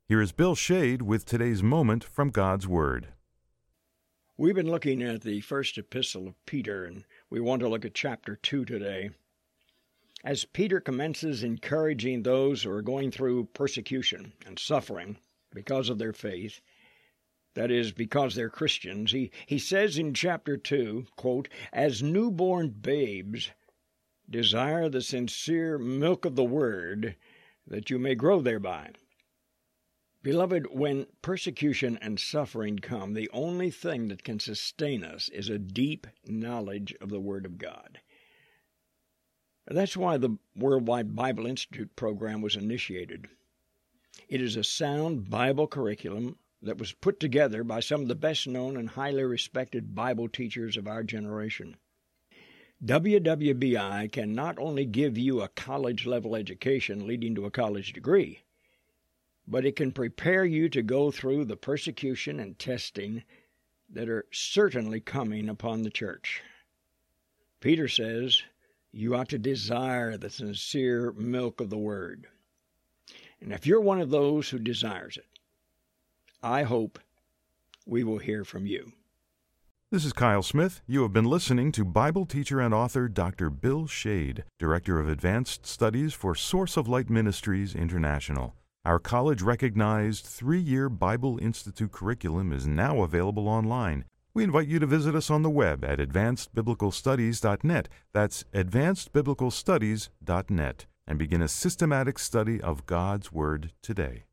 Here is Bill Shade with today's moment from God's Word. We've been looking at the first epistle of Peter, and we want to look at chapter 2 today. As Peter commences encouraging those who are going through persecution and suffering because of their faith, that is, because they're Christians, he says in chapter 2, quote, "As newborn babes, desire the sincere milk of the word, that you may grow thereby." Beloved, when persecution and suffering come, the only thing that can sustain us is a deep knowledge of the Word of God. That's why the Worldwide Bible Institute program was initiated. It is a sound Bible curriculum that was put together by some of the best-known and highly respected Bible teachers of our generation. WWBI can not only give you a college-level education leading to a college degree, but it can prepare you to go through the persecution and testing that are certainly coming upon the church. Peter says you ought to desire the sincere milk of the Word. And if you're one of those who desires it, I hope we will hear from you. This is Kyle Smith. You have been listening to Bible teacher and author Dr. Bill Shade, Director of Advanced Studies for Source of Light Ministries International. Our college-recognized 3-year Bible Institute curriculum is now available online. We invite you to visit us on the web at advancedbiblicalstudies.net. That's advancedbiblicalstudies.net, and begin a systematic study of God's Word today.